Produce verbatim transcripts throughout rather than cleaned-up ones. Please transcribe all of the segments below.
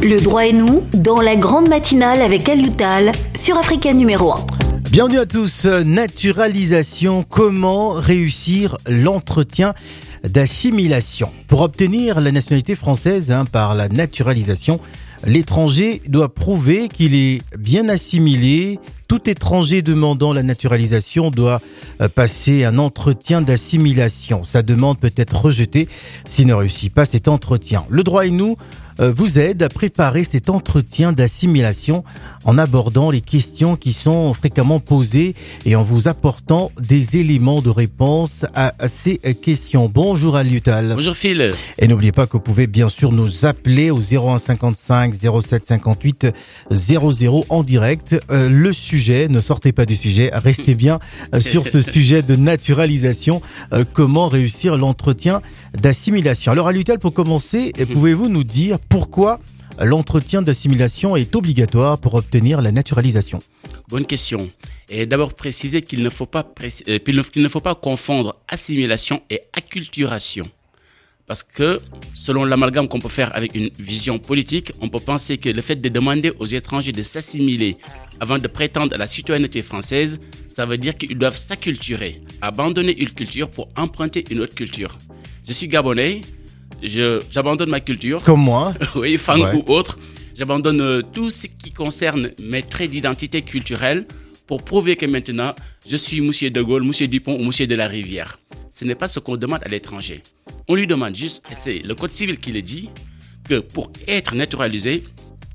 Le droit et nous, dans la grande matinale avec Alioutal sur Africa numéro un. Bienvenue à tous. Naturalisation, comment réussir l'entretien d'assimilation? Pour obtenir la nationalité française hein, par la naturalisation, l'étranger doit prouver qu'il est bien assimilé. Tout étranger demandant la naturalisation doit passer un entretien d'assimilation. Sa demande peut être rejetée s'il ne réussit pas cet entretien. Le droit et nous vous aide à préparer cet entretien d'assimilation en abordant les questions qui sont fréquemment posées et en vous apportant des éléments de réponse à ces questions. Bonjour Alioutal. Bonjour Phil. Et n'oubliez pas que vous pouvez bien sûr nous appeler au zéro un cinquante-cinq zéro sept cinquante-huit zéro zéro en direct. Euh, le sujet, ne sortez pas du sujet, restez bien sur ce sujet de naturalisation. Euh, comment réussir l'entretien d'assimilation? Alors Alioutal, pour commencer, pouvez-vous nous dire pourquoi l'entretien d'assimilation est obligatoire pour obtenir la naturalisation? Bonne question. Et d'abord préciser qu'il ne faut pas, pré- euh, qu'il ne faut pas confondre assimilation et acculturation. Parce que, selon l'amalgame qu'on peut faire avec une vision politique, on peut penser que le fait de demander aux étrangers de s'assimiler avant de prétendre à la citoyenneté française, ça veut dire qu'ils doivent s'acculturer, abandonner une culture pour emprunter une autre culture. Je suis Gabonais, je, j'abandonne ma culture. Comme moi. Oui, Fang Ouais. ou autre. J'abandonne euh, tout ce qui concerne mes traits d'identité culturelle pour prouver que maintenant, je suis Monsieur de Gaulle, Monsieur Dupont ou Monsieur de la Rivière. Ce n'est pas ce qu'on demande à l'étranger. On lui demande juste, et c'est le Code civil qui le dit, que pour être naturalisé,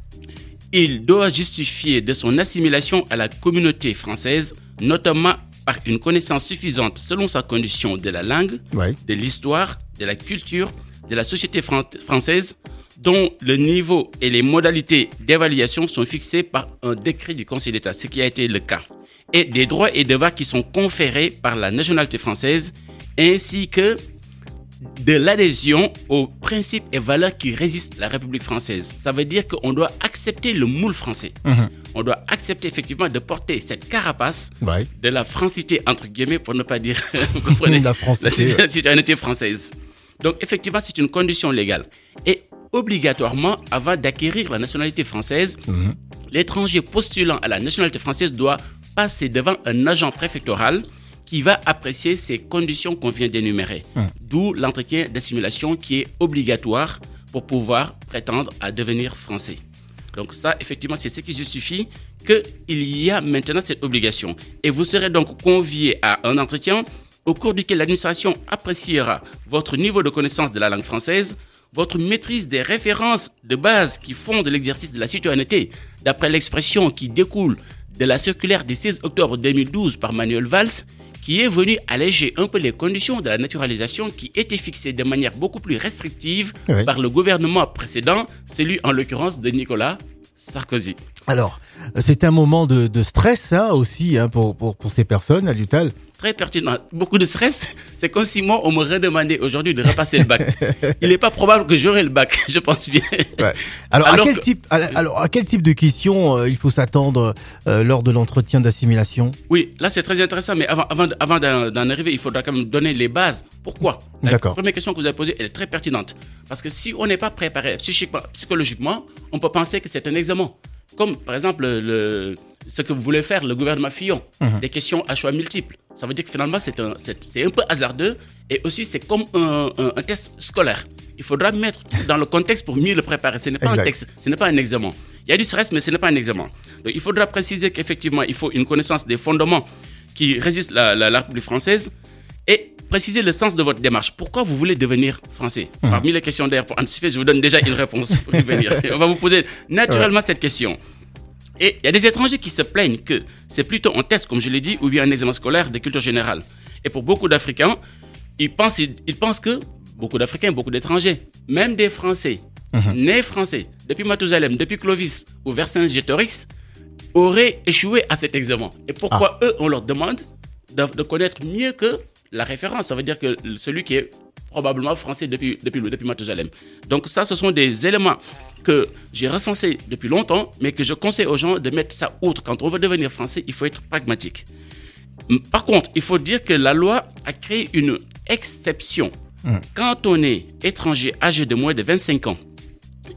il doit justifier de son assimilation à la communauté française, notamment par une connaissance suffisante selon sa condition de la langue, Ouais. de l'histoire, de la culture, de la société fran- française, dont le niveau et les modalités d'évaluation sont fixés par un décret du Conseil d'État, ce qui a été le cas, et des droits et devoirs qui sont conférés par la nationalité française, ainsi que de l'adhésion aux principes et valeurs qui résistent à la République française. Ça veut dire qu'on doit accepter le moule français. Mmh. On doit accepter effectivement de porter cette carapace Ouais. de la francité, entre guillemets, pour ne pas dire, vous comprenez, La francité, la ouais. citoyenneté française. Donc effectivement, c'est une condition légale. Et obligatoirement, avant d'acquérir la nationalité française, Mmh. l'étranger postulant à la nationalité française doit passer devant un agent préfectoral qui va apprécier ces conditions qu'on vient d'énumérer. Mmh. D'où l'entretien d'assimilation qui est obligatoire pour pouvoir prétendre à devenir français. Donc ça, effectivement, c'est ce qui justifie qu'il y a maintenant cette obligation. Et vous serez donc convié à un entretien au cours duquel l'administration appréciera votre niveau de connaissance de la langue française, votre maîtrise des références de base qui fondent l'exercice de la citoyenneté, d'après l'expression qui découle de la circulaire du seize octobre deux mille douze par Manuel Valls, qui est venu alléger un peu les conditions de la naturalisation qui étaient fixées de manière beaucoup plus restrictive Oui. par le gouvernement précédent, celui en l'occurrence de Nicolas Sarkozy. Alors, c'est un moment de, de stress hein, aussi hein, pour, pour, pour ces personnes, Alioutal. Très pertinent. Beaucoup de stress. C'est comme si moi, on me redemandait aujourd'hui de repasser le bac. Il n'est pas probable que j'aurai le bac, je pense bien. Ouais. Alors, Alors à quel que- type, à- alors, à quel type de questions euh, il faut s'attendre euh, lors de l'entretien d'assimilation? Oui, là c'est très intéressant, mais avant, avant, avant d'en, d'en arriver, il faudra quand même donner les bases. Pourquoi? La D'accord. première question que vous avez posée, elle est très pertinente. Parce que si on n'est pas préparé psychiquement, psychologiquement, on peut penser que c'est un examen. Comme par exemple le, ce que vous voulez faire, le gouvernement Fillon, Mhm. des questions à choix multiples. Ça veut dire que finalement c'est un, c'est, c'est un peu hasardeux et aussi c'est comme un, un, un test scolaire. Il faudra mettre dans le contexte pour mieux le préparer. Ce n'est pas Exact. un texte, ce n'est pas un examen. Il y a du stress, mais ce n'est pas un examen. Donc il faudra préciser qu'effectivement il faut une connaissance des fondements qui résistent à la, la, la République française et préciser le sens de votre démarche. Pourquoi vous voulez devenir français? Mmh. Parmi les questions d'ailleurs, pour anticiper, je vous donne déjà une réponse pour y venir. Et on va vous poser naturellement ouais. cette question. Et il y a des étrangers qui se plaignent que c'est plutôt un test, comme je l'ai dit, ou bien un examen scolaire de culture générale. Et pour beaucoup d'Africains, ils pensent, ils pensent que, beaucoup d'Africains, beaucoup d'étrangers, même des Français, mmh. nés Français, depuis Mathusalem, depuis Clovis ou Vercingétorix, auraient échoué à cet examen. Et pourquoi ah. eux, on leur demande de, de connaître mieux que la référence? Ça veut dire que celui qui est probablement français depuis, depuis, depuis Mathusalem. Donc ça, ce sont des éléments que j'ai recensés depuis longtemps, mais que je conseille aux gens de mettre ça outre. Quand on veut devenir français, il faut être pragmatique. Par contre, il faut dire que la loi a créé une exception. Mmh. Quand on est étranger âgé de moins de vingt-cinq ans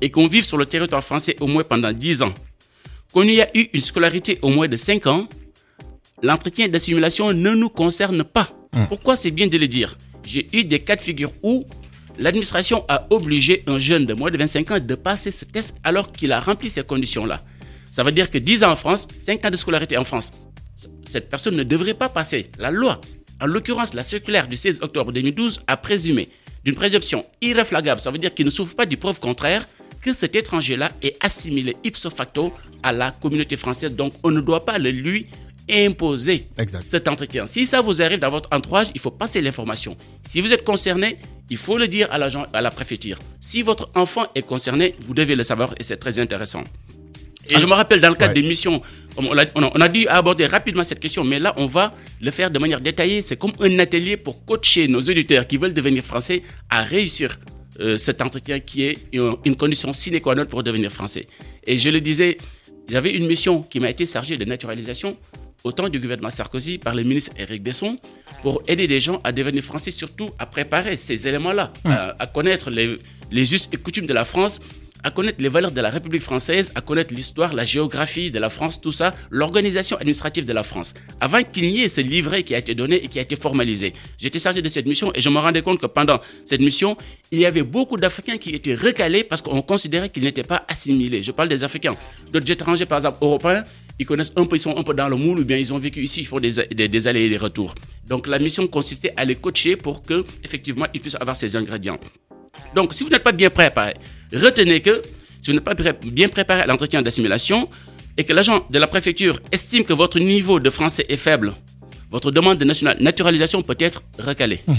et qu'on vive sur le territoire français au moins pendant dix ans, qu'on y a eu une scolarité au moins de cinq ans, l'entretien d'assimilation ne nous concerne pas. Mmh. Pourquoi c'est bien de le dire? J'ai eu des cas de figure où l'administration a obligé un jeune de moins de vingt-cinq ans de passer ce test alors qu'il a rempli ces conditions-là. Ça veut dire que dix ans en France, cinq ans de scolarité en France. Cette personne ne devrait pas passer. La loi, en l'occurrence la circulaire du seize octobre deux mille douze, a présumé d'une présomption irréfragable, ça veut dire qu'il ne souffre pas du preuve contraire, que cet étranger-là est assimilé ipso facto à la communauté française. Donc on ne doit pas le lui imposer exact. Cet entretien. Si ça vous arrive dans votre entourage, il faut passer l'information. Si vous êtes concerné, il faut le dire à l'agent, à la préfecture. Si votre enfant est concerné, vous devez le savoir et c'est très intéressant. Et ah, je me rappelle dans le cadre ouais. des missions, on a, on, a, on a dû aborder rapidement cette question, mais là on va le faire de manière détaillée. C'est comme un atelier pour coacher nos auditeurs qui veulent devenir français à réussir euh, cet entretien qui est une, une condition sine qua non pour devenir français. Et je le disais, j'avais une mission qui m'a été chargée de naturalisation au temps du gouvernement Sarkozy par le ministre Éric Besson pour aider les gens à devenir français, surtout à préparer ces éléments-là, mmh. à, à connaître les, les us et coutumes de la France, à connaître les valeurs de la République française, à connaître l'histoire, la géographie de la France, tout ça, l'organisation administrative de la France. Avant qu'il n'y ait ce livret qui a été donné et qui a été formalisé. J'étais chargé de cette mission et je me rendais compte que pendant cette mission, il y avait beaucoup d'Africains qui étaient recalés parce qu'on considérait qu'ils n'étaient pas assimilés. Je parle des Africains. D'autres étrangers, par exemple, européens, ils connaissent un peu, ils sont un peu dans le moule ou bien ils ont vécu ici, ils font des, des, des allers et des retours. Donc la mission consistait à les coacher pour que, effectivement, ils puissent avoir ces ingrédients. Donc, si vous n'êtes pas bien préparé, retenez que si vous n'êtes pas bien préparé à l'entretien d'assimilation et que l'agent de la préfecture estime que votre niveau de français est faible, votre demande de naturalisation peut être recalée. Mmh.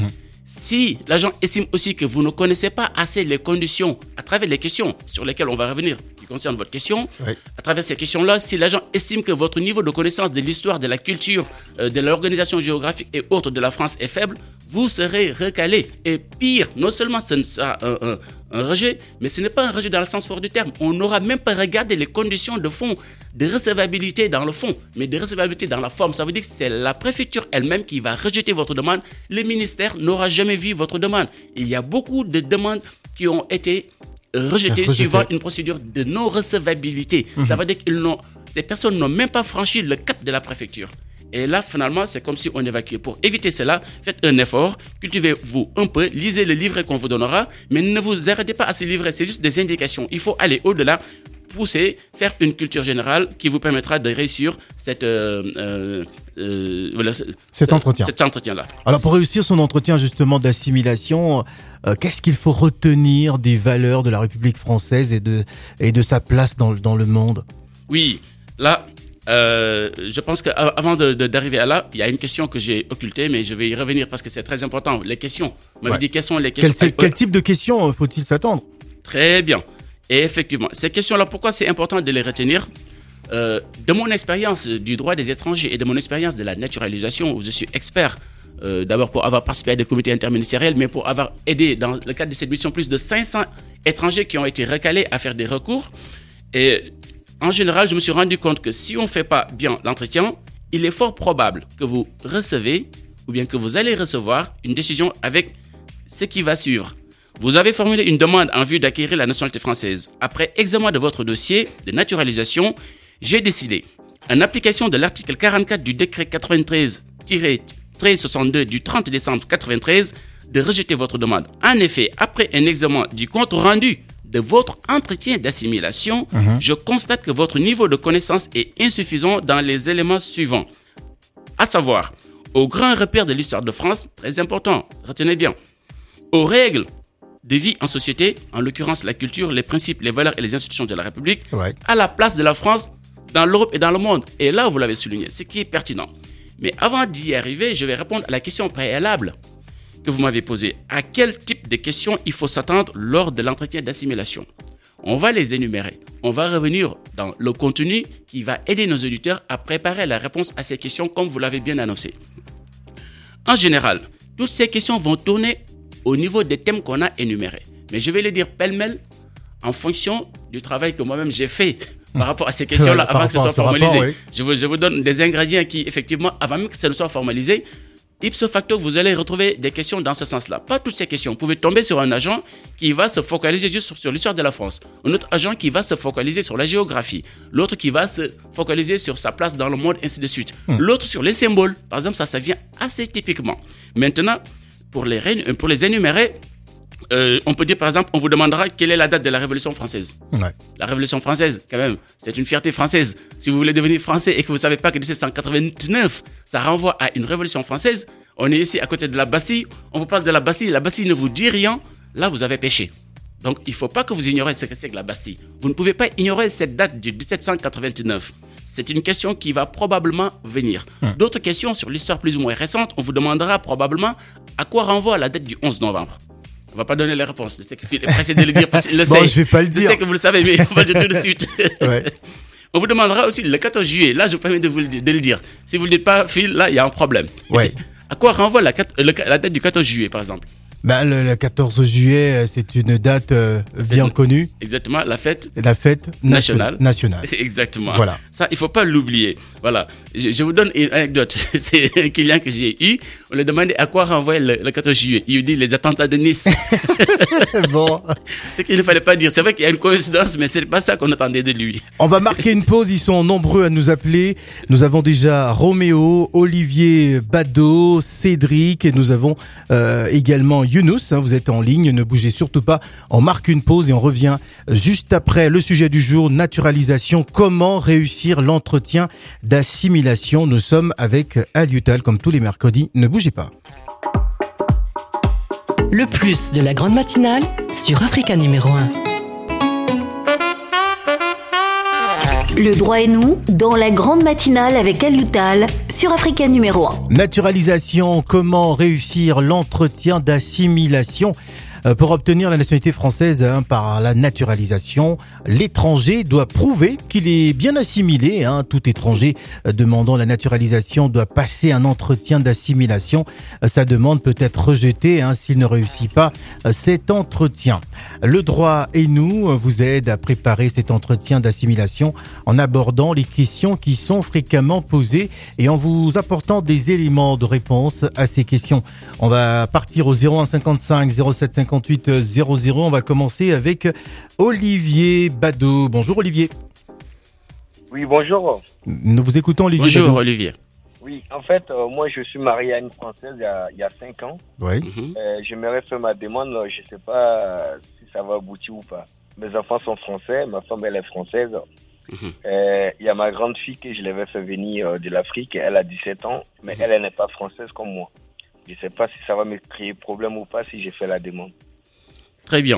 Si l'agent estime aussi que vous ne connaissez pas assez les conditions, à travers les questions sur lesquelles on va revenir, qui concernent votre question, oui. à travers ces questions-là, si l'agent estime que votre niveau de connaissance de l'histoire, de la culture, euh, de l'organisation géographique et autres de la France est faible, vous serez recalé. Et pire, non seulement ce ne sera un, un, un rejet, mais ce n'est pas un rejet dans le sens fort du terme. On n'aura même pas regardé les conditions de fond, de recevabilité dans le fond, mais de recevabilité dans la forme. Ça veut dire que c'est la préfecture elle-même qui va rejeter votre demande. Le ministère n'aura jamais vu votre demande. Il y a beaucoup de demandes qui ont été rejetées Rejeté. suivant une procédure de non-recevabilité. Mmh. Ça veut dire que ces personnes n'ont même pas franchi le cap de la préfecture. Et là, finalement, c'est comme si on évacuait. Pour éviter cela, faites un effort, cultivez-vous un peu, lisez le livret qu'on vous donnera, mais ne vous arrêtez pas à ce livret, c'est juste des indications. Il faut aller au-delà, pousser, faire une culture générale qui vous permettra de réussir cette, euh, euh, euh, voilà, cet entretien. Cet entretien-là. Alors, pour réussir son entretien justement d'assimilation, euh, qu'est-ce qu'il faut retenir des valeurs de la République française et de, et de sa place dans, dans le monde? Oui, là... Euh, je pense qu'avant de, de, d'arriver à là, il y a une question que j'ai occultée, mais je vais y revenir parce que c'est très important. Les questions. On m'avait dit quelles sont les questions. Quel, quel type de questions faut-il s'attendre? Très bien. Et effectivement, ces questions-là, pourquoi c'est important de les retenir? euh, De mon expérience du droit des étrangers et de mon expérience de la naturalisation, où je suis expert, euh, d'abord pour avoir participé à des comités interministériels, mais pour avoir aidé dans le cadre de cette mission plus de cinq cents étrangers qui ont été recalés à faire des recours. Et en général, je me suis rendu compte que si on ne fait pas bien l'entretien, il est fort probable que vous recevez ou bien que vous allez recevoir une décision avec ce qui va suivre. Vous avez formulé une demande en vue d'acquérir la nationalité française. Après examen de votre dossier de naturalisation, j'ai décidé, en application de l'article quarante-quatre du décret quatre-vingt-treize tiret treize soixante-deux du trente décembre quatre-vingt-treize, de rejeter votre demande. En effet, après un examen du compte rendu de votre entretien d'assimilation, mmh. je constate que votre niveau de connaissance est insuffisant dans les éléments suivants. À savoir, aux grands repères de l'histoire de France, très important, retenez bien, aux règles de vie en société, en l'occurrence la culture, les principes, les valeurs et les institutions de la République, ouais. à la place de la France dans l'Europe et dans le monde. Et là, vous l'avez souligné, ce qui est pertinent. Mais avant d'y arriver, je vais répondre à la question préalable que vous m'avez posée. À quel type de questions il faut s'attendre lors de l'entretien d'assimilation? On va les énumérer. On va revenir dans le contenu qui va aider nos auditeurs à préparer la réponse à ces questions comme vous l'avez bien annoncé. En général, toutes ces questions vont tourner au niveau des thèmes qu'on a énumérés. Mais je vais les dire pêle-mêle en fonction du travail que moi-même j'ai fait par rapport à ces questions-là avant que ce soit formalisé. Rapport, oui. je, vous, je vous donne des ingrédients qui, effectivement, avant même que ça ne soit formalisé, ipso facto, vous allez retrouver des questions dans ce sens-là. Pas toutes ces questions. Vous pouvez tomber sur un agent qui va se focaliser juste sur, sur l'histoire de la France. Un autre agent qui va se focaliser sur la géographie. L'autre qui va se focaliser sur sa place dans le monde, ainsi de suite. Mmh. L'autre sur les symboles. Par exemple, ça, ça vient assez typiquement. Maintenant, pour les, pour les énumérer, Euh, on peut dire par exemple, on vous demandera quelle est la date de la Révolution française. Ouais. La Révolution française, quand même, c'est une fierté française. Si vous voulez devenir français et que vous ne savez pas que dix-sept cent quatre-vingt-neuf, ça renvoie à une Révolution française, on est ici à côté de la Bastille, on vous parle de la Bastille, la Bastille ne vous dit rien, là vous avez péché. Donc il ne faut pas que vous ignoriez ce que c'est que la Bastille. Vous ne pouvez pas ignorer cette date du dix-sept cent quatre-vingt-neuf. C'est une question qui va probablement venir. Hum. D'autres questions sur l'histoire plus ou moins récente, on vous demandera probablement à quoi renvoie la date du onze novembre. On va pas donner les réponses. Je sais que Phil est pressé de le dire parce qu'il le bon, sait. Je vais pas le dire. Je sais que vous le savez, mais on va le dire tout de suite. Ouais. On vous demandera aussi le quatorze juillet. Là, je vous permets de, vous le, de le dire. Si vous ne le dites pas, Phil, là, il y a un problème. Ouais. À quoi renvoie la, la date du quatorze juillet, par exemple? Ben, le, le quatorze juillet, c'est une date euh, bien connue. Exactement, la fête. La fête nationale. Nationale. Exactement. Voilà. Ça, il faut pas l'oublier. Voilà. Je, je vous donne une anecdote. C'est un client que j'ai eu. On lui a demandé à quoi renvoie le, le quatorze juillet. Il lui dit les attentats de Nice. Bon. C'est qu'il ne fallait pas dire. C'est vrai qu'il y a une coïncidence, mais c'est pas ça qu'on attendait de lui. On va marquer une pause. Ils sont nombreux à nous appeler. Nous avons déjà Roméo, Olivier Bado, Cédric et nous avons euh, également Younous, hein, vous êtes en ligne, ne bougez surtout pas. On marque une pause et on revient juste après le sujet du jour, naturalisation. Comment réussir l'entretien d'assimilation? Nous sommes avec Aliutal comme tous les mercredis. Ne bougez pas. Le plus de la grande matinale sur Africa numéro un. Le droit et nous, dans la grande matinale avec Aliutal sur Africa numéro un. Naturalisation, comment réussir l'entretien d'assimilation? Pour obtenir la nationalité française hein, par la naturalisation, l'étranger doit prouver qu'il est bien assimilé. Hein. Tout étranger demandant la naturalisation doit passer un entretien d'assimilation. Sa demande peut être rejetée hein, s'il ne réussit pas cet entretien. Le droit et nous vous aide à préparer cet entretien d'assimilation en abordant les questions qui sont fréquemment posées et en vous apportant des éléments de réponse à ces questions. On va partir au zéro un cinquante-cinq zéro sept cinquante-huit zéro zéro. On va commencer avec Olivier Bado. Bonjour Olivier. Oui, bonjour. Nous vous écoutons Olivier Bonjour Bado. Olivier. Oui, en fait, euh, moi je suis marié à une Française il y a, il y a cinq ans. Oui. Mm-hmm. Euh, j'aimerais faire ma demande, je ne sais pas euh, si ça va aboutir ou pas. Mes enfants sont français, ma femme elle est française. Mm-hmm. Euh, il y a ma grande fille que je l'avais fait venir euh, de l'Afrique, elle a dix-sept ans, mais mm-hmm. elle, elle n'est pas française comme moi. Je ne sais pas si ça va me créer problème ou pas si j'ai fait la demande. Très bien.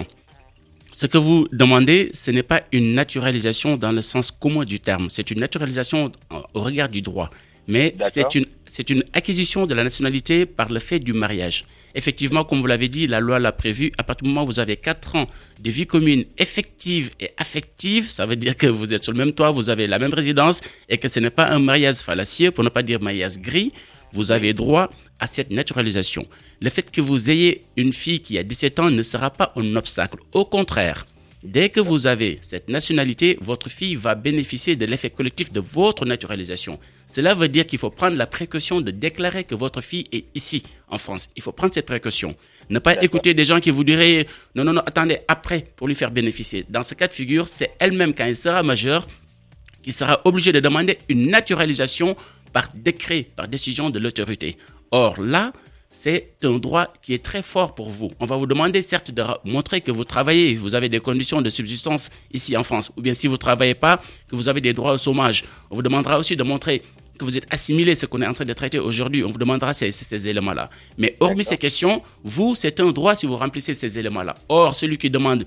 Ce que vous demandez, ce n'est pas une naturalisation dans le sens commun du terme. C'est une naturalisation au regard du droit. Mais c'est une, c'est une acquisition de la nationalité par le fait du mariage. Effectivement, comme vous l'avez dit, la loi l'a prévu. À partir du moment où vous avez quatre ans de vie commune effective et affective, ça veut dire que vous êtes sur le même toit, vous avez la même résidence et que ce n'est pas un mariage fallacieux, pour ne pas dire mariage gris. Vous avez droit à cette naturalisation. Le fait que vous ayez une fille qui a dix-sept ans ne sera pas un obstacle. Au contraire, dès que vous avez cette nationalité, votre fille va bénéficier de l'effet collectif de votre naturalisation. Cela veut dire qu'il faut prendre la précaution de déclarer que votre fille est ici, en France. Il faut prendre cette précaution. Ne pas écouter des gens qui vous diraient « Non, non, non, attendez, après, pour lui faire bénéficier ». Dans ce cas de figure, c'est elle-même, quand elle sera majeure, qui sera obligée de demander une naturalisation par décret, par décision de l'autorité. Or là, c'est un droit qui est très fort pour vous. On va vous demander certes de montrer que vous travaillez, vous avez des conditions de subsistance ici en France, ou bien si vous ne travaillez pas, que vous avez des droits au chômage. On vous demandera aussi de montrer que vous êtes assimilé, ce qu'on est en train de traiter aujourd'hui. On vous demandera ces, ces, ces éléments-là. Mais hormis D'accord. ces questions, vous, c'est un droit si vous remplissez ces éléments-là. Or, celui qui demande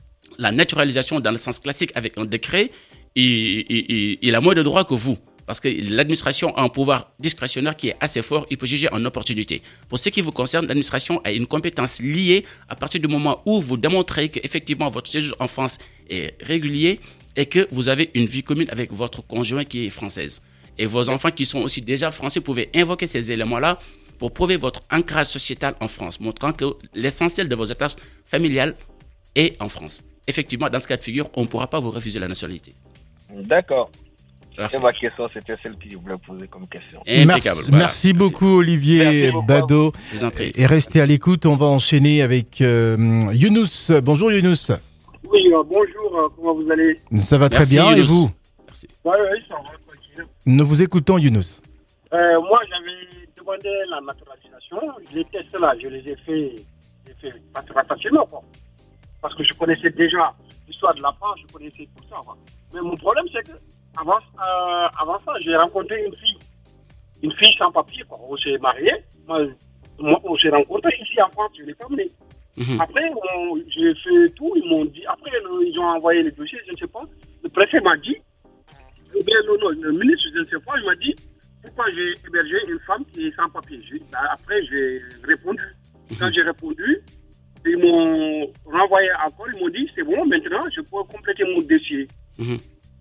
la naturalisation dans le sens classique avec un décret, il, il, il, il a moins de droits que vous. Parce que l'administration a un pouvoir discrétionnaire qui est assez fort, il peut juger en opportunité. Pour ce qui vous concerne, l'administration a une compétence liée à partir du moment où vous démontrez qu'effectivement votre séjour en France est régulier et que vous avez une vie commune avec votre conjoint qui est française. Et vos enfants qui sont aussi déjà français, vous pouvez invoquer ces éléments-là pour prouver votre ancrage sociétal en France, montrant que l'essentiel de vos attaches familiales est en France. Effectivement, dans ce cas de figure, on ne pourra pas vous refuser la nationalité. D'accord. Parfait. Et ma question, c'était celle que je voulais poser comme question. Merci, Impeccable. Voilà. merci beaucoup Olivier Merci beaucoup. Bado. Je vous en prie. Et restez à l'écoute, on va enchaîner avec euh, Younous. Bonjour Younous. Oui, euh, bonjour, euh, comment vous allez? Ça va très Merci, bien, et Younous. vous? Merci. Oui, oui, ça va, tranquille. Nous vous écoutons Younous. Euh, moi, j'avais demandé la naturalisation. Les tests là, je les ai fait, j'ai fait pas très facilement, quoi. Parce que je connaissais déjà l'histoire de la France, je connaissais tout ça, quoi. Mais mon problème, c'est que avant, euh, avant ça, j'ai rencontré une fille. Une fille sans papier, quoi. On s'est mariés. Moi, moi, on s'est rencontrés ici en France, je l'ai pas amené. Mhm. Après, on- j'ai fait tout, ils m'ont dit, après, le- ils ont envoyé les dossiers, je ne sais pas. Le préfet m'a dit, ou bien non, non, le ministre, je ne sais pas, il m'a dit, pourquoi j'ai hébergé une femme qui est sans papier. J'ai- bah, après, j'ai répondu. Quand j'ai répondu, ils m'ont renvoyé encore, ils m'ont dit, c'est bon, maintenant, je peux compléter mon dossier. Mhm.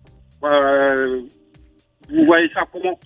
Euh, vous voyez ça comment?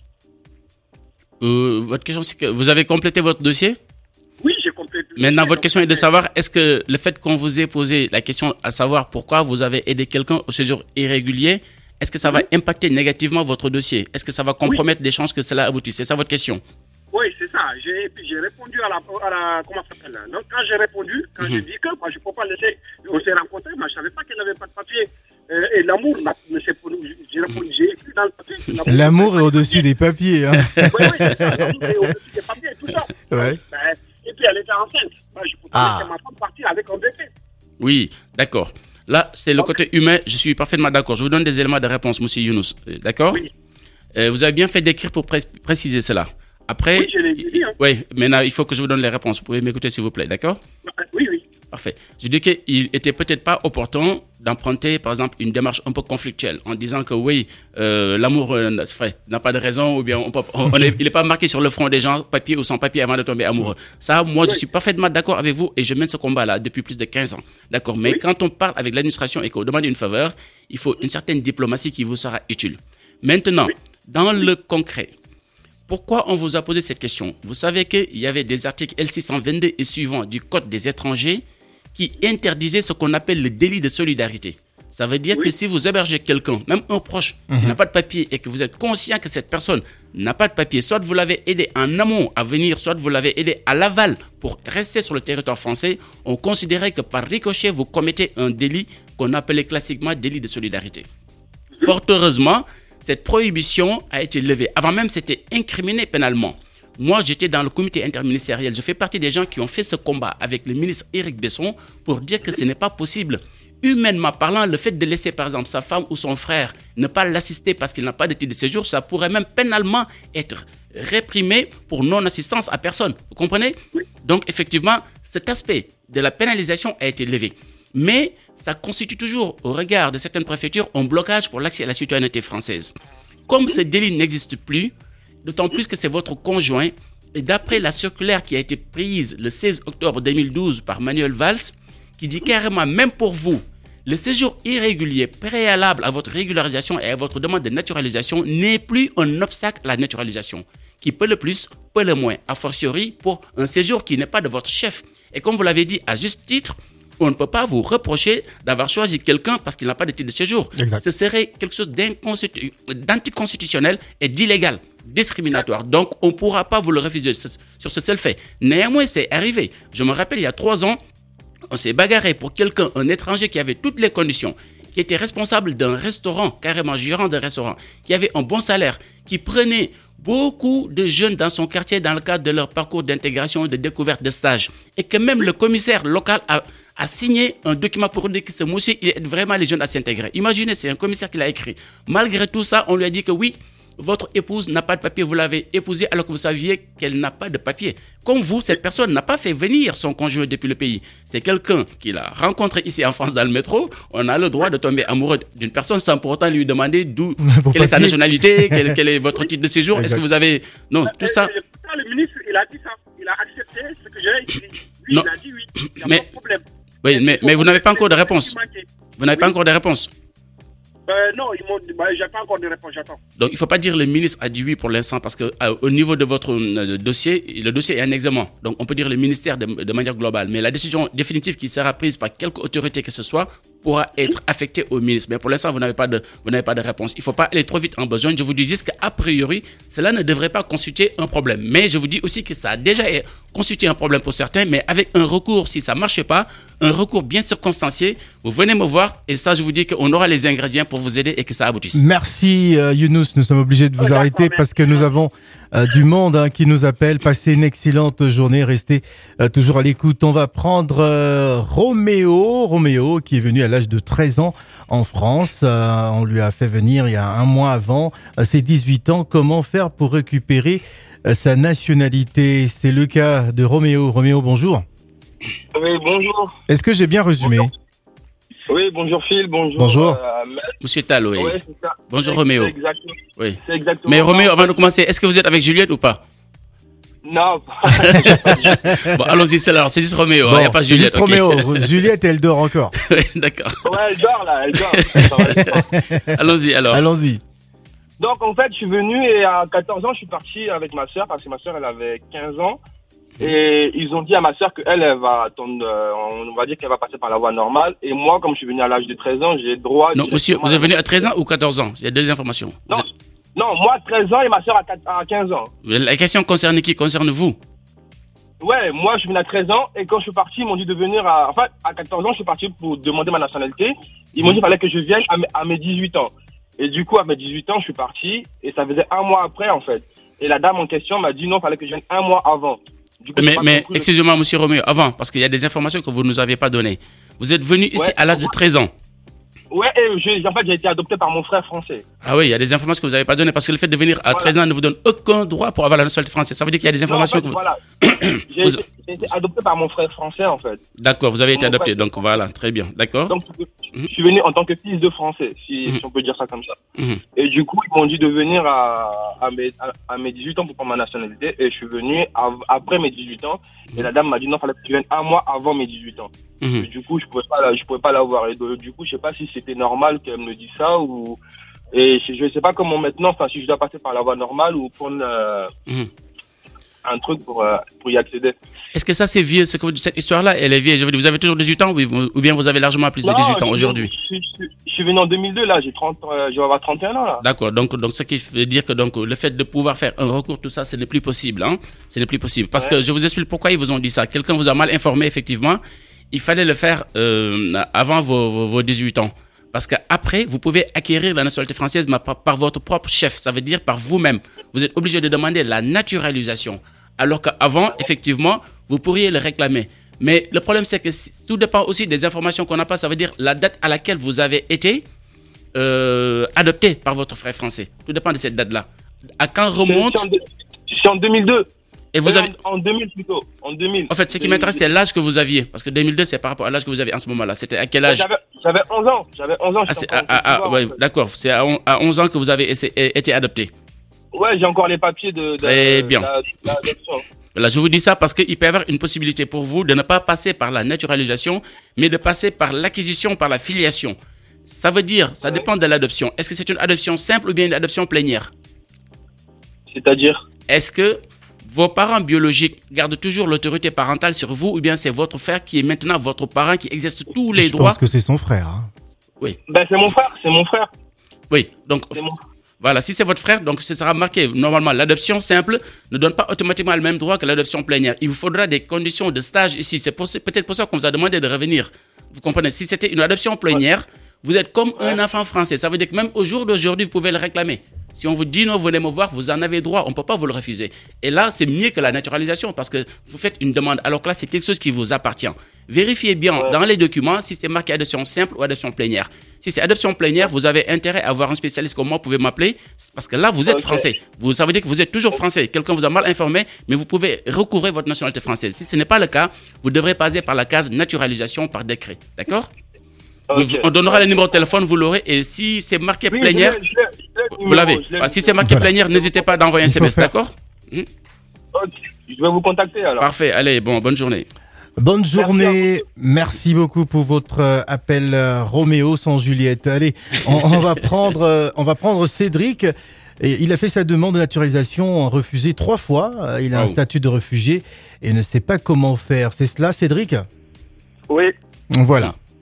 Euh, votre question, c'est que vous avez complété votre dossier? Oui, j'ai complété. Maintenant, votre question est de savoir, est-ce que le fait qu'on vous ait posé la question à savoir pourquoi vous avez aidé quelqu'un au séjour irrégulier, est-ce que ça va impacter négativement votre dossier? Est-ce que ça va compromettre les chances que cela aboutisse? C'est ça votre question? Oui, c'est ça. J'ai, puis j'ai répondu à la, à la, comment ça s'appelle là. Donc, quand j'ai répondu, quand j'ai dit que, moi, je ne peux pas laisser, on s'est rencontrés, mais je ne savais pas qu'elle n'avait pas de papier. Euh, et l'amour, n'a- ne s'est pas- j'ai répondu, j'ai écrit dans le papier. que L'amour est n'a pas de au-dessus papier. des papiers. Hein. Oui, oui, c'est ça. L'amour est au-dessus des papiers, tout ça. Ouais. Ben, et puis, elle était enceinte. Ben, je ne peux pas Ah. laisser ma femme partir avec un bébé. Oui, d'accord. Là, c'est le côté humain. Je suis parfaitement d'accord. Je vous donne des éléments de réponse, monsieur Younous. Euh, D'accord? Oui. Euh, vous avez bien fait d'écrire pour pré- préciser cela. Après, Oui, je l'ai dit, hein. oui, maintenant, il faut que je vous donne les réponses. Vous pouvez m'écouter, s'il vous plaît, d'accord? Oui, oui. Parfait. Je dis qu'il était peut-être pas opportun d'emprunter, par exemple, une démarche un peu conflictuelle en disant que oui, euh, l'amour euh, c'est vrai, n'a pas de raison ou bien on peut, on, on est, il n'est pas marqué sur le front des gens, papier ou sans papier, avant de tomber amoureux. Ça, moi, je suis parfaitement d'accord avec vous et je mène ce combat-là depuis plus de quinze ans. D'accord. Mais Oui. quand on parle avec l'administration et qu'on demande une faveur, il faut une certaine diplomatie qui vous sera utile. Maintenant, dans le concret, pourquoi on vous a posé cette question? Vous savez qu'il y avait des articles L six cent vingt-deux et suivants du Code des étrangers qui interdisaient ce qu'on appelle le délit de solidarité. Ça veut dire Oui. que si vous hébergez quelqu'un, même un proche, qui n'a pas de papier et que vous êtes conscient que cette personne n'a pas de papier, soit vous l'avez aidé en amont à venir, soit vous l'avez aidé à l'aval pour rester sur le territoire français, on considérait que par ricochet, vous commettez un délit qu'on appelait classiquement délit de solidarité. Fort heureusement, cette prohibition a été levée. Avant même, c'était incriminé pénalement. Moi, j'étais dans le comité interministériel. Je fais partie des gens qui ont fait ce combat avec le ministre Éric Besson pour dire que ce n'est pas possible. Humainement parlant, le fait de laisser par exemple sa femme ou son frère ne pas l'assister parce qu'il n'a pas de titre de séjour, ça pourrait même pénalement être réprimé pour non-assistance à personne. Vous comprenez? Donc effectivement, cet aspect de la pénalisation a été levé. Mais ça constitue toujours, au regard de certaines préfectures, un blocage pour l'accès à la citoyenneté française. Comme ce délit n'existe plus, d'autant plus que c'est votre conjoint, et d'après la circulaire qui a été prise le seize octobre deux mille douze par Manuel Valls, qui dit carrément, même pour vous, le séjour irrégulier préalable à votre régularisation et à votre demande de naturalisation n'est plus un obstacle à la naturalisation. Qui peut le plus, peut le moins, a fortiori pour un séjour qui n'est pas de votre chef. Et comme vous l'avez dit à juste titre, on ne peut pas vous reprocher d'avoir choisi quelqu'un parce qu'il n'a pas de titre de séjour. Exact. Ce serait quelque chose d'inconstitu- d'anticonstitutionnel et d'illégal, discriminatoire. Donc, on ne pourra pas vous le refuser sur ce seul fait. Néanmoins, c'est arrivé. Je me rappelle, il y a trois ans, on s'est bagarré pour quelqu'un, un étranger qui avait toutes les conditions, qui était responsable d'un restaurant, carrément gérant d'un restaurant, qui avait un bon salaire, qui prenait beaucoup de jeunes dans son quartier dans le cadre de leur parcours d'intégration et de découverte de stage. Et que même le commissaire local a, a signé un document pour dire que ce monsieur, il aide vraiment les jeunes à s'intégrer. Imaginez, c'est un commissaire qui l'a écrit. Malgré tout ça, on lui a dit que oui, votre épouse n'a pas de papier, vous l'avez épousée alors que vous saviez qu'elle n'a pas de papier. Comme vous, cette personne n'a pas fait venir son conjoint depuis le pays. C'est quelqu'un qu'il a rencontré ici en France dans le métro. On a le droit de tomber amoureux d'une personne sans pour autant lui demander d'où, Vos quelle est sa papiers. nationalité, quel, quel est votre titre de séjour. Est-ce que vous avez... Non, tout ça... Et pourtant, le ministre, il a dit ça. Il a accepté ce que j'ai écrit. Oui, Non. il a dit oui. Il n'y a Mais- pas de problème. Oui, mais, mais vous n'avez pas encore de réponse. Vous n'avez pas Oui. encore de réponse. Euh, non, ils m'ont dit, bah, j'ai pas encore de réponse, j'attends. Donc, il ne faut pas dire le ministre a dit oui pour l'instant parce que euh, au niveau de votre euh, dossier, le dossier est un examen. Donc, on peut dire le ministère de, de manière globale. Mais la décision définitive qui sera prise par quelque autorité que ce soit, pourra être affecté au ministre. Mais pour l'instant, vous n'avez pas de, vous n'avez pas de réponse. Il ne faut pas aller trop vite en besoin. Je vous dis juste qu'a priori, cela ne devrait pas constituer un problème. Mais je vous dis aussi que ça a déjà constitué un problème pour certains, mais avec un recours, si ça ne marche pas, un recours bien circonstancié, vous venez me voir et ça, je vous dis qu'on aura les ingrédients pour vous aider et que ça aboutisse. Merci euh, Younous, nous sommes obligés de vous oh, arrêter parce que nous avons euh, du monde hein, qui nous appelle. Passez une excellente journée, restez euh, toujours à l'écoute. On va prendre euh, Roméo, Roméo qui est venu à l'âge de treize ans en France. Euh, on lui a fait venir il y a un mois avant euh, ses dix-huit ans. Comment faire pour récupérer euh, sa nationalité? C'est le cas de Roméo. Roméo, bonjour. Oui, bonjour. Est-ce que j'ai bien résumé? Bonjour. Oui, bonjour Phil, bonjour. Bonjour. Euh, Monsieur Tal, oui. Ouais, c'est ça. Bonjour c'est, Roméo. C'est exactement, oui. c'est exactement Mais ça. Roméo, avant de commencer, est-ce que vous êtes avec Juliette ou pas? Non. Bon, allons-y, c'est alors, c'est juste Roméo, il bon, n'y a pas Juliette. Juste okay. Roméo, Juliette, elle dort encore. Oui, d'accord. Ouais, elle dort là, elle dort. Allons-y alors. Allons-y. Donc en fait, je suis venu et à quatorze ans, je suis parti avec ma soeur parce que ma soeur, elle avait quinze ans. Et ils ont dit à ma soeur qu'elle, elle va attendre, euh, on va dire qu'elle va passer par la voie normale. Et moi, comme je suis venu à l'âge de treize ans, j'ai droit... Non, monsieur, vous êtes venu à treize ans ou quatorze ans? Il y a deux informations. Non, êtes... non moi treize ans et ma soeur à quinze ans. La question concerne qui? Concerne vous? Ouais, moi je suis venu à treize ans et quand je suis parti, ils m'ont dit de venir à... Enfin, à quatorze ans, je suis parti pour demander ma nationalité. Ils m'ont dit qu'il fallait que je vienne à mes, à mes dix-huit ans. Et du coup, à mes dix-huit ans, je suis parti et ça faisait un mois après en fait. Et la dame en question m'a dit non, il fallait que je vienne un mois avant. Du coup, mais, mais excusez-moi, monsieur Roméo, avant, parce qu'il y a des informations que vous ne nous avez pas données. Vous êtes venu ici ouais, à l'âge de treize ans. Ouais, et je, en fait, j'ai été adopté par mon frère français. Ah oui, il y a des informations que vous n'avez pas données, parce que le fait de venir à voilà. treize ans ne vous donne aucun droit pour avoir la nationalité française. Ça veut dire qu'il y a des informations non, en fait, que vous... voilà. j'ai, vous... été, j'ai été adopté par mon frère français, en fait. D'accord, vous avez été adopté, frère. Donc voilà, très bien, d'accord. Donc, je suis venu en tant que fils de français, si, mm-hmm. si on peut dire ça comme ça. Mm-hmm. Et du coup, ils m'ont dit de venir à, à, mes, à, à mes dix-huit ans pour prendre ma nationalité, et je suis venu à, après mes dix-huit ans, mm-hmm. et la dame m'a dit non, il fallait que tu viennes un mois avant mes dix-huit ans. Mm-hmm. Et du coup, je pouvais pas, je pouvais pas l'avoir. Et de, du coup, je sais pas si c'était normal qu'elle me dise ça ou, et je, je sais pas comment maintenant, enfin, si je dois passer par la voie normale ou prendre, euh, mm-hmm. un truc pour, euh, pour y accéder. Est-ce que ça c'est vieux, ce que vous, cette histoire-là, elle est vieille? Je veux dire, vous avez toujours dix-huit ans ou, ou bien vous avez largement plus non, de dix-huit ans aujourd'hui? Je, je, je suis venu en deux mille deux, là, j'ai trente, euh, je vais avoir trente et un ans, là. D'accord, donc, donc, ce qui veut dire que donc, le fait de pouvoir faire un recours, tout ça, ce n'est plus possible, hein. Ce n'est plus possible. Parce ouais. que je vous explique pourquoi ils vous ont dit ça. Quelqu'un vous a mal informé, effectivement. Il fallait le faire, euh, avant vos, vos, vos dix-huit ans. Parce qu'après, vous pouvez acquérir la nationalité française mais par, par votre propre chef. Ça veut dire par vous-même. Vous êtes obligé de demander la naturalisation. Alors qu'avant, effectivement, vous pourriez le réclamer. Mais le problème, c'est que tout dépend aussi des informations qu'on n'a pas. Ça veut dire la date à laquelle vous avez été euh, adopté par votre frère français. Tout dépend de cette date-là. À quand remonte... Je suis en deux mille deux. Et vous avez... En deux mille plutôt. En deux mille. En fait, ce qui m'intéresse, c'est l'âge que vous aviez. Parce que deux mille deux, c'est par rapport à l'âge que vous avez en ce moment-là. C'était à quel âge? J'avais, j'avais onze ans. J'avais onze ans. Ah, c'est, ah, ah, ah, ouais, d'accord. C'est à, on, à onze ans que vous avez été adopté. Ouais, j'ai encore les papiers de, de, Très bien. de, de l'adoption. Voilà, je vous dis ça parce qu'il peut y avoir une possibilité pour vous de ne pas passer par la naturalisation, mais de passer par l'acquisition, par la filiation. Ça veut dire, ça ouais. dépend de l'adoption. Est-ce que c'est une adoption simple ou bien une adoption plénière? C'est-à-dire? Est-ce que vos parents biologiques gardent toujours l'autorité parentale sur vous ou bien c'est votre frère qui est maintenant votre parent qui exerce tous les je droits? Je pense que c'est son frère. Hein. Oui. Ben, c'est mon frère, c'est mon frère. Oui, donc... C'est mon... Voilà, si c'est votre frère, donc ce sera marqué. Normalement, l'adoption simple ne donne pas automatiquement le même droit que l'adoption plénière. Il vous faudra des conditions de stage ici. C'est pour, peut-être pour ça qu'on vous a demandé de revenir. Vous comprenez? Si c'était une adoption plénière, ouais. vous êtes comme ouais. un enfant français. Ça veut dire que même au jour d'aujourd'hui, vous pouvez le réclamer. Si on vous dit non, venez me voir, vous en avez droit. On ne peut pas vous le refuser. Et là, c'est mieux que la naturalisation parce que vous faites une demande. Alors que là, c'est quelque chose qui vous appartient. Vérifiez bien ouais. dans les documents si c'est marqué adoption simple ou adoption plénière. Si c'est adoption plénière, vous avez intérêt à avoir un spécialiste comme moi, vous pouvez m'appeler parce que là, vous êtes okay. français. Vous, ça veut dire que vous êtes toujours français. Quelqu'un vous a mal informé, mais vous pouvez recouvrer votre nationalité française. Si ce n'est pas le cas, vous devrez passer par la case naturalisation par décret. D'accord? Okay. On donnera le numéro de téléphone, vous l'aurez. Et si c'est marqué oui, plénière, je l'ai, je l'ai, je l'ai, vous l'avez. Ah, si c'est marqué voilà. plénière, n'hésitez pas d'envoyer un S M S, faire... d'accord? hmm? Ok, je vais vous contacter alors. Parfait, allez, bon, bonne journée. Bonne journée, merci, merci beaucoup pour votre euh, appel euh, Roméo sans Juliette. Allez, on, on va prendre, euh, on va prendre Cédric. Et il a fait sa demande de naturalisation refusée trois fois. Il a oh. un statut de réfugié et ne sait pas comment faire. C'est cela, Cédric? Oui. Voilà.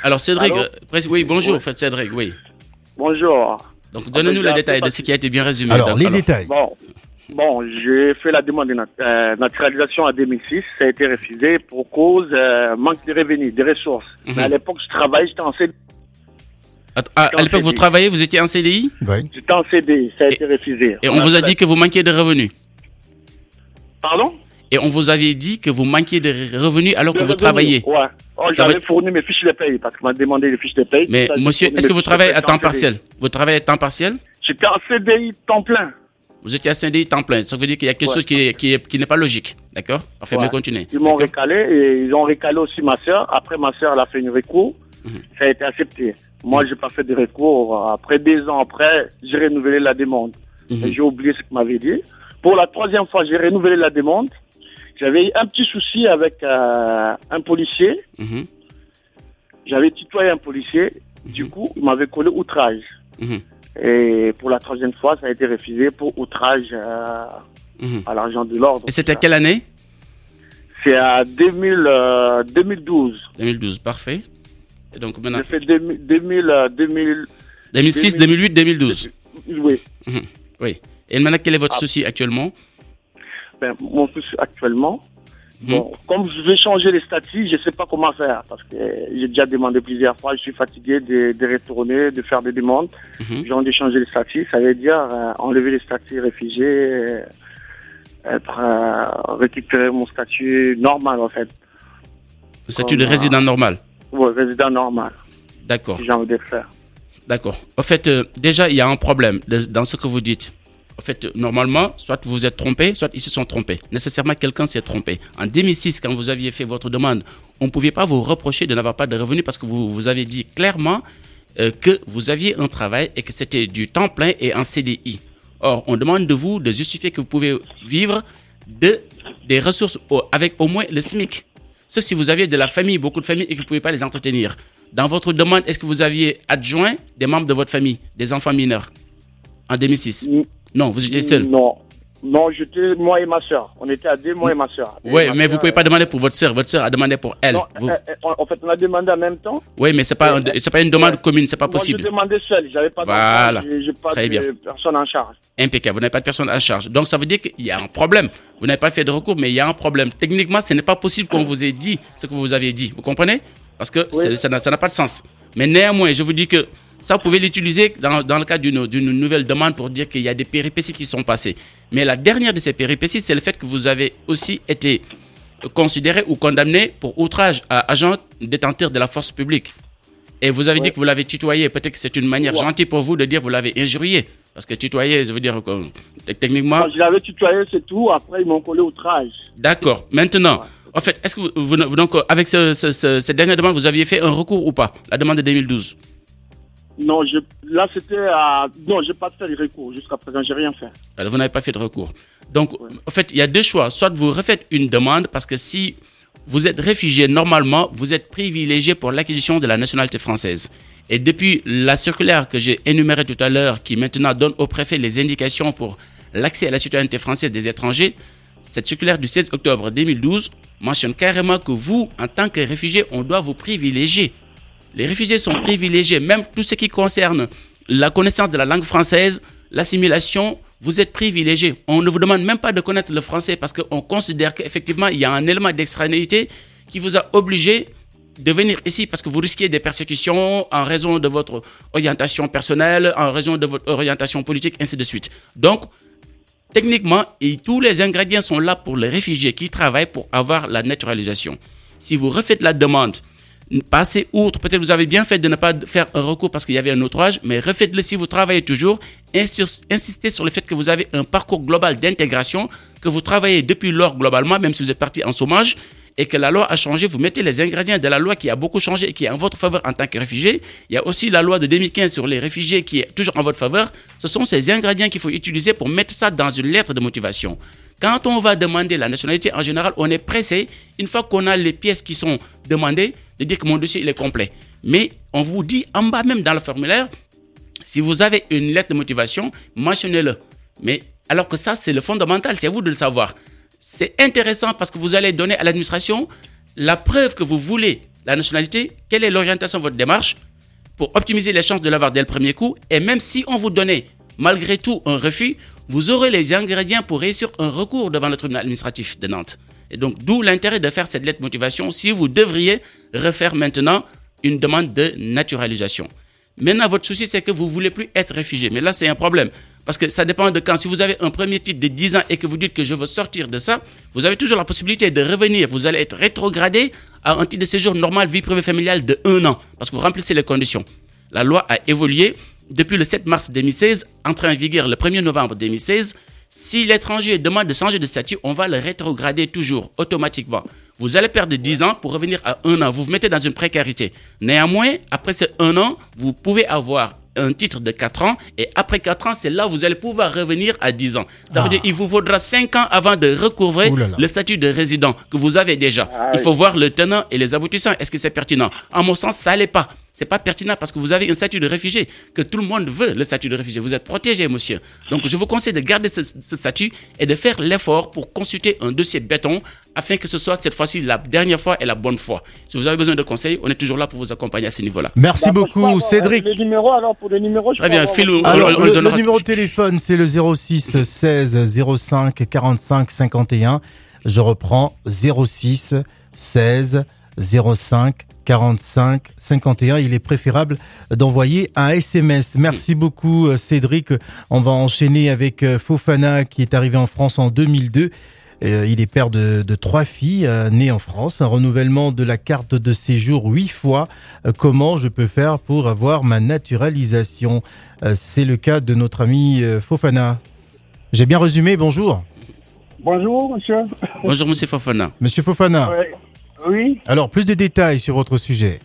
Alors, Cédric, Allô? euh, oui, bonjour, Oui. faites Cédric, oui. Bonjour. Donc, donnez-nous les détails de ce qui a été bien résumé. Alors, Donc, les détails. Bon, bon, j'ai fait la demande de nat- euh, naturalisation en deux mille six. Ça a été refusé pour cause euh, manque de revenus, de ressources. Mhm. Mais à l'époque, je travaillais, j'étais en C D I. Att- À, à l'époque, vous travaillez, vous étiez en C D I Oui. J'étais en C D I. Ça a été refusé. et on vous a dit que vous manquiez de revenus. Pardon? Et on vous avait dit que vous manquiez de revenus alors que De vous revenus, travaillez. Ouais. Oh, Ça j'avais veut- fourni mes fiches de paye parce qu'on m'a demandé les fiches de paye. Mais Ça, j'ai monsieur, fourni est-ce que mes vous fiches de travaillez paye, à temps j'étais en C D I. partiel Vous travaillez à temps partiel J'étais en C D I temps plein. Vous étiez à C D I temps plein. Ça veut dire qu'il y a quelque Ouais. chose qui, est- qui, est- qui n'est pas logique. D'accord Parfait, Ouais. mais continuez. Ils m'ont D'accord. recalé et ils ont recalé aussi ma soeur. Après, ma soeur, elle a fait une recours. Mhm. Ça a été accepté. Moi, j'ai pas fait de recours. Après deux ans après, j'ai renouvelé la demande. Mhm. Et j'ai oublié ce qu'il m'avait dit. Pour la troisième fois, j'ai renouvelé la demande. J'avais eu un petit souci avec euh, un policier. Mhm. J'avais tutoyé un policier. Du coup, il m'avait collé outrage. Mhm. Et pour la troisième fois, ça a été refusé pour outrage euh, Mhm. à l'argent de l'ordre. Et c'était quelle année C'est à deux mille, euh, deux mille douze. deux mille douze, parfait. Et donc maintenant, J'ai fait deux mille, deux mille, euh, deux mille, deux mille six, deux mille huit, deux mille douze. oui. Mhm. Oui. Et maintenant, quel est votre souci actuellement Ben, mon souci actuellement, Mhm. bon, comme je vais changer les statuts, je sais pas comment faire parce que j'ai déjà demandé plusieurs fois, je suis fatigué de, de retourner, de faire des demandes. Mhm. J'ai envie de changer les statuts, ça veut dire euh, enlever les statuts réfugiés, euh, être euh, récupérer mon statut normal en fait, Le statut de Comme, résident normal. ouais, résident normal, D'accord. si j'ai envie de le faire. D'accord. En fait, euh, déjà, il y a un problème de- dans ce que vous dites. En fait, euh, normalement, soit vous vous êtes trompé, soit ils se sont trompés. Nécessairement, quelqu'un s'est trompé. En deux mille six, quand vous aviez fait votre demande, on ne pouvait pas vous reprocher de n'avoir pas de revenus parce que vous, vous avez dit clairement euh, que vous aviez un travail et que c'était du temps plein et en C D I. Or, on demande de vous de justifier que vous pouvez vivre de, des ressources au- avec au moins le SMIC. Sauf si vous aviez de la famille, beaucoup de familles et que vous ne pouvez pas les entretenir. Dans votre demande, est-ce que vous aviez adjoint des membres de votre famille, des enfants mineurs, en deux mille six? Mm. Non, vous étiez seul. Non, non, j'étais moi et ma soeur. On était à deux, moi et ma soeur. Et Oui, ma mais vous sœur, pouvez pas demander pour votre sœur. Votre sœur a demandé pour elle. Non, Vous- euh, euh, en fait, on a demandé en même temps. Oui, mais c'est pas, un- c'est pas une demande Ouais. commune, c'est pas Moi, possible. je demandais seul. J'avais pas Voilà. d'enfant, j'ai j'ai pas Très de bien. personne en charge. Impeccable. Vous n'avez pas de personne en charge. Donc, ça veut dire qu'il y a un problème. Vous n'avez pas fait de recours, mais il y a un problème. Techniquement, ce n'est pas possible qu'on vous ait dit ce que vous avez dit. Vous comprenez? Parce que Oui. c'est- ça n'a ça n'a pas de sens. Mais néanmoins, je vous dis que ça, vous pouvez l'utiliser dans, dans le cadre d'une d'une nouvelle demande pour dire qu'il y a des péripéties qui sont passées. Mais la dernière de ces péripéties, c'est le fait que vous avez aussi été considéré ou condamné pour outrage à agent détenteur de la force publique. Et vous avez Ouais. dit que vous l'avez tutoyé. Peut-être que c'est une manière Ouais. gentille pour vous de dire que vous l'avez injurié. Parce que tutoyer, je veux dire que techniquement... Quand je l'avais tutoyé, c'est tout. Après, ils m'ont collé outrage. D'accord. Maintenant, en fait, est-ce que vous, vous- vous- donc, avec ce, ce, ce- cette dernière demande, vous aviez fait un recours ou pas? La demande de deux mille douze. Non, je, là, c'était à... Non, j'ai pas fait de recours. Jusqu'à présent, j'ai rien fait. Alors, vous n'avez pas fait de recours. Donc, en fait, il y a deux choix. Soit vous refaites une demande, parce que si vous êtes réfugié, normalement, vous êtes privilégié pour l'acquisition de la nationalité française. Et depuis la circulaire que j'ai énumérée tout à l'heure, qui maintenant donne au préfet les indications pour l'accès à la citoyenneté française des étrangers, cette circulaire du seize octobre deux mille douze mentionne carrément que vous, en tant que réfugié, on doit vous privilégier. Les réfugiés sont privilégiés, même tout ce qui concerne la connaissance de la langue française, l'assimilation, vous êtes privilégiés. On ne vous demande même pas de connaître le français parce qu'on considère qu'effectivement, il y a un élément d'extranéité qui vous a obligé de venir ici parce que vous risquez des persécutions en raison de votre orientation personnelle, en raison de votre orientation politique, ainsi de suite. Donc, techniquement, et tous les ingrédients sont là pour les réfugiés qui travaillent pour avoir la naturalisation. Si vous refaites la demande, passez outre, peut-être vous avez bien fait de ne pas faire un recours parce qu'il y avait un outrage, mais refaites-le si vous travaillez toujours. Insistez sur le fait que vous avez un parcours global d'intégration, que vous travaillez depuis lors globalement, même si vous êtes parti en chômage, et que la loi a changé, vous mettez les ingrédients de la loi qui a beaucoup changé et qui est en votre faveur en tant que réfugié. Il y a aussi la loi de deux mille quinze sur les réfugiés qui est toujours en votre faveur. Ce sont ces ingrédients qu'il faut utiliser pour mettre ça dans une lettre de motivation. Quand on va demander la nationalité, en général, on est pressé, une fois qu'on a les pièces qui sont demandées, de dire que mon dossier il est complet. Mais on vous dit en bas même dans le formulaire, si vous avez une lettre de motivation, mentionnez-le. Mais alors que ça, c'est le fondamental, c'est à vous de le savoir. C'est intéressant parce que vous allez donner à l'administration la preuve que vous voulez la nationalité, quelle est l'orientation de votre démarche pour optimiser les chances de l'avoir dès le premier coup. Et même si on vous donnait malgré tout un refus, vous aurez les ingrédients pour réussir un recours devant le tribunal administratif de Nantes. Et donc, d'où l'intérêt de faire cette lettre de motivation si vous devriez refaire maintenant une demande de naturalisation. Maintenant, votre souci, c'est que vous ne voulez plus être réfugié. Mais là, c'est un problème. Parce que ça dépend de quand. Si vous avez un premier titre de dix ans et que vous dites que je veux sortir de ça, vous avez toujours la possibilité de revenir. Vous allez être rétrogradé à un titre de séjour normal, vie privée familiale de un an. Parce que vous remplissez les conditions. La loi a évolué depuis le sept mars deux mille seize, entrée en vigueur le premier novembre deux mille seize. Si l'étranger demande de changer de statut, on va le rétrograder toujours, automatiquement. Vous allez perdre dix ans pour revenir à un an. Vous vous mettez dans une précarité. Néanmoins, après ces un an, vous pouvez avoir un titre de quatre ans et après quatre ans, c'est là où vous allez pouvoir revenir à dix ans. Ça ah. veut dire qu'il vous faudra cinq ans avant de recouvrer le statut de résident que vous avez déjà. Ah, Il faut oui. voir le tenant et les aboutissants. Est-ce que c'est pertinent? À mon sens, ça l'est pas. C'est pas pertinent parce que vous avez un statut de réfugié, que tout le monde veut le statut de réfugié. Vous êtes protégé, monsieur. Donc, je vous conseille de garder ce, ce statut et de faire l'effort pour consulter un dossier béton afin que ce soit cette fois-ci la dernière fois et la bonne fois. Si vous avez besoin de conseils, on est toujours là pour vous accompagner à ce niveau-là. Merci bah, beaucoup, avoir, Cédric. Le numéro, alors, pour le numéro, je Très bien, Phil, on, alors, on, on le, donnera... le numéro de téléphone, c'est le zéro six seize zéro cinq quarante-cinq cinquante et un. Je reprends, zéro six seize zéro cinq quarante-cinq cinquante et un. Il est préférable d'envoyer un S M S. Merci beaucoup, Cédric. On va enchaîner avec Fofana, qui est arrivé en France en deux mille deux. Euh, il est père de, de trois filles euh, nées en France. Un renouvellement de la carte de séjour huit fois. Euh, comment je peux faire pour avoir ma naturalisation? euh, C'est le cas de notre ami euh, Fofana. J'ai bien résumé, bonjour. Bonjour, monsieur. Bonjour, monsieur Fofana. Monsieur Fofana. Ouais. Oui. Alors, plus de détails sur votre sujet.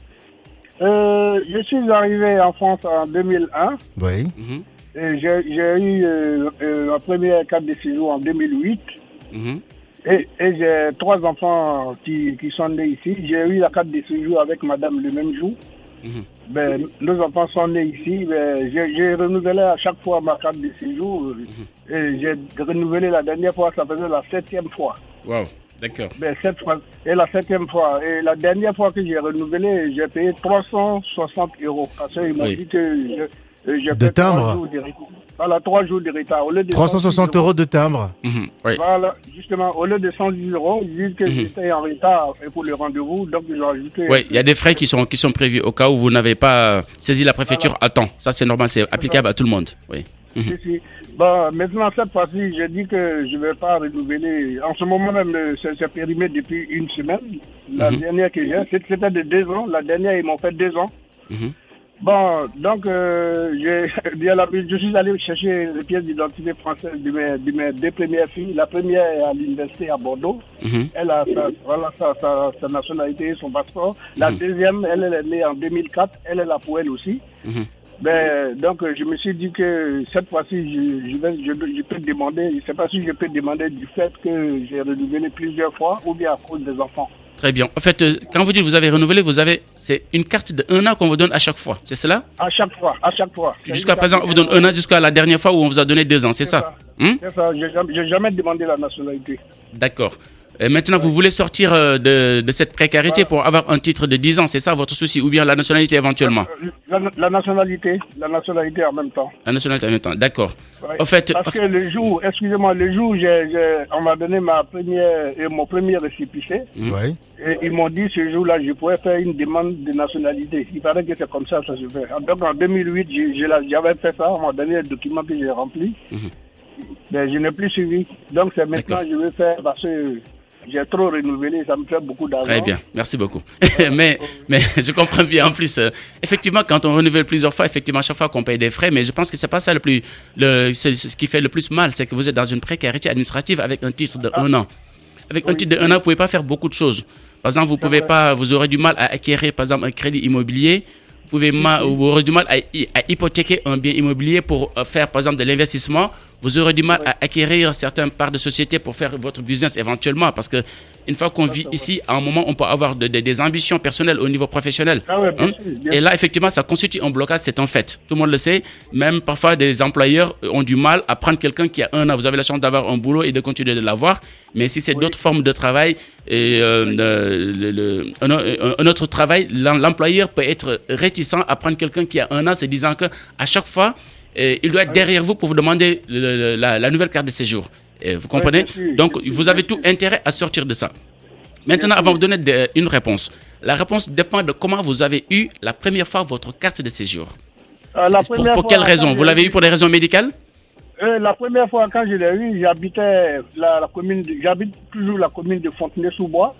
Euh, je suis arrivé en France en deux mille un. Oui. Mm-hmm. Et j'ai, j'ai eu euh, euh, ma première carte de séjour en deux mille huit. Mm-hmm. Et, et j'ai trois enfants qui, qui sont nés ici. J'ai eu la carte de séjour avec madame le même jour. Mm-hmm. Ben, nos enfants sont nés ici. Ben, j'ai, j'ai renouvelé à chaque fois ma carte de séjour. Mm-hmm. Et j'ai renouvelé la dernière fois, ça faisait la septième fois. Wow. D'accord. Ben, cette fois, et la septième fois. Et la dernière fois que j'ai renouvelé, j'ai payé trois cent soixante euros. Parce qu'ils m'ont oui. dit que je, je de timbre. Voilà, trois jours de retard. Au lieu de trois cent soixante euros de timbre. Mmh, oui. Voilà, justement, au lieu de cent dix euros, ils disent que mmh. j'étais en retard pour le rendez-vous, donc ils ont ajouté. Oui, il y a des frais qui sont, qui sont prévus au cas où vous n'avez pas saisi la préfecture voilà. à temps. Ça, c'est normal, c'est applicable à tout le monde. Oui. Mmh. Si, si. Bon, maintenant, cette fois-ci, j'ai dit que je ne vais pas renouveler. En ce moment même, c'est, c'est périmé depuis une semaine. La mmh. dernière que j'ai, c'était de deux ans. La dernière, ils m'ont fait deux ans. Mmh. Bon, donc, euh, j'ai, bien la, je suis allé chercher les pièces d'identité françaises de mes, de mes deux premières filles. La première est à l'université à Bordeaux. Mm-hmm. Elle a sa, voilà, sa, sa, sa nationalité, son passeport. La mm-hmm. deuxième, elle, elle est née en deux mille quatre. Elle est là pour elle aussi. Mm-hmm. Ben, donc, je me suis dit que cette fois-ci, je, je, vais, je, je peux demander, je ne sais pas si je peux demander du fait que j'ai renouvelé plusieurs fois ou bien à cause des enfants. Très bien. En fait, quand vous dites que vous avez renouvelé, vous avez, c'est une carte de un an qu'on vous donne à chaque fois, c'est cela? À chaque fois, à chaque fois. Jusqu'à présent, on vous donne un an jusqu'à la dernière fois où on vous a donné deux ans, c'est, c'est ça, ça. Hum? C'est ça, je n'ai jamais demandé la nationalité. D'accord. Et maintenant, ouais. vous voulez sortir de, de cette précarité ouais. pour avoir un titre de dix ans, c'est ça votre souci? Ou bien la nationalité éventuellement? La, la, la nationalité, la nationalité en même temps. La nationalité en même temps, d'accord. Ouais. En fait, Parce que le jour, excusez-moi, le jour où j'ai, j'ai, on m'a donné ma première, et mon premier récépissé, ouais. et ils m'ont dit ce jour-là, je pourrais faire une demande de nationalité. Il paraît que c'est comme ça, ça se fait. Donc en deux mille huit, je, je, j'avais fait ça, on m'a donné le document que j'ai rempli, mm-hmm. mais je n'ai plus suivi. Donc c'est maintenant que je vais faire parce que j'ai trop renouvelé, ça me fait beaucoup d'argent. Très bien, merci beaucoup. mais, mais je comprends bien. En plus, euh, effectivement, quand on renouvelle plusieurs fois, effectivement, à chaque fois qu'on paye des frais, mais je pense que c'est pas ça le plus, le, c'est, c'est ce qui fait le plus mal, c'est que vous êtes dans une précarité administrative avec un titre de ah. un an. Avec oui. un titre de un an, vous pouvez pas faire beaucoup de choses. Par exemple, vous pouvez pas, vous aurez du mal à acquérir, par exemple, un crédit immobilier. Vous pouvez ma, vous aurez du mal à, à hypothéquer un bien immobilier pour faire, par exemple, de l'investissement vous aurez du mal à acquérir certaines parts de société pour faire votre business éventuellement. Parce que une fois qu'on vit ici, à un moment, on peut avoir de, de, des ambitions personnelles au niveau professionnel. Ah ouais, bien hein? sûr, bien Et là, effectivement, ça constitue un blocage, c'est un fait. Tout le monde le sait. Même parfois, des employeurs ont du mal à prendre quelqu'un qui a un an. Vous avez la chance d'avoir un boulot et de continuer de l'avoir. Mais si c'est oui. d'autres formes de travail, et, euh, oui. le, le, le, un, un, un autre travail, l'employeur peut être réticent à prendre quelqu'un qui a un an, se disant que à chaque fois, et il doit être derrière vous pour vous demander le, le, la, la nouvelle carte de séjour. Et vous comprenez? Oui, Donc, vous avez tout intérêt à sortir de ça. Maintenant, avant de vous donner de, une réponse, la réponse dépend de comment vous avez eu la première fois votre carte de séjour. Euh, la pour pour quelle raison? Vous l'avez eu pour des raisons médicales? euh, La première fois, quand je l'ai eu, j'habitais la, la commune, de, j'habite toujours la commune de Fontenay-sous-Bois.